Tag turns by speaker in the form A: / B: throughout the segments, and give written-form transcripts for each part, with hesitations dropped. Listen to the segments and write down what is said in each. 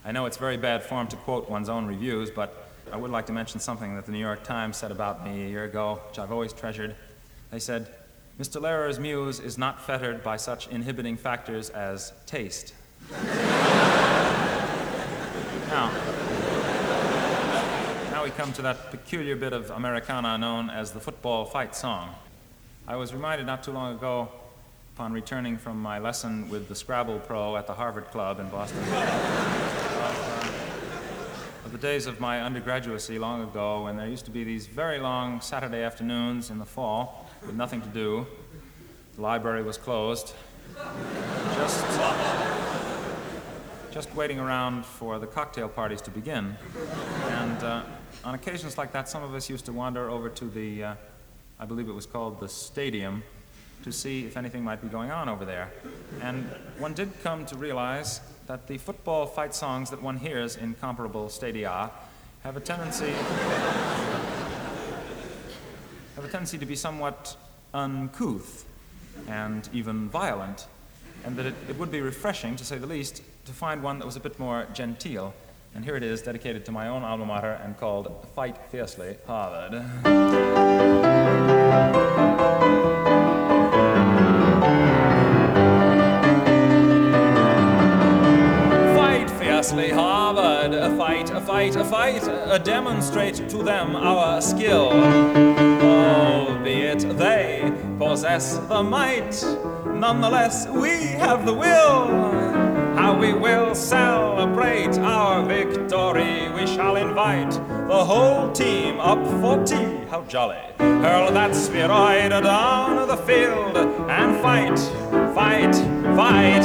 A: I know it's very bad form to quote one's own reviews, but I would like to mention something that the New York Times said about me a year ago, which I've always treasured. They said, "Mr. Lehrer's muse is not fettered by such inhibiting factors as taste." Now we come to that peculiar bit of Americana known as the football fight song. I was reminded not too long ago, upon returning from my lesson with the Scrabble Pro at the Harvard Club in Boston, of the days of my undergraduacy long ago when there used to be these very long Saturday afternoons in the fall with nothing to do. The library was closed. Just waiting around for the cocktail parties to begin. And on occasions like that, some of us used to wander over to the, I believe it was called the Stadium, to see if anything might be going on over there. And one did come to realize that the football fight songs that one hears in comparable stadia have a tendency to be somewhat uncouth and even violent, and that it would be refreshing, to say the least, to find one that was a bit more genteel. And here it is, dedicated to my own alma mater and called Fight Fiercely, Harvard. Fiercely, Harvard, a fight, demonstrate to them our skill. Albeit they possess the might, nonetheless we have the will. How we will celebrate our victory, we shall invite the whole team up for tea. How jolly. Hurl that spheroid down the field and fight, fight, fight.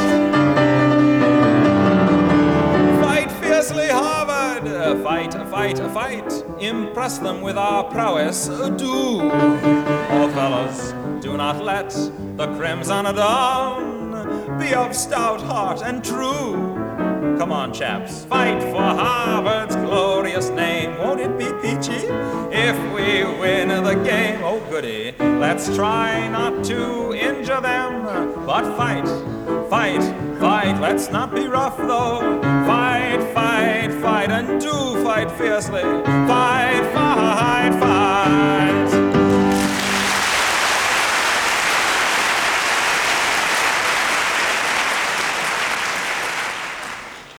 A: Fiercely, Harvard, fight, fight, fight. Impress them with our prowess, do. Oh, fellas, do not let the Crimson Dawn be of stout heart and true. Come on, chaps, fight for Harvard's glorious name. Won't it be peachy if we win the game? Oh, goody, let's try not to injure them, but fight, fight, fight. Let's not be rough, though. Fight, fight, fight, and do fight fiercely. Fight.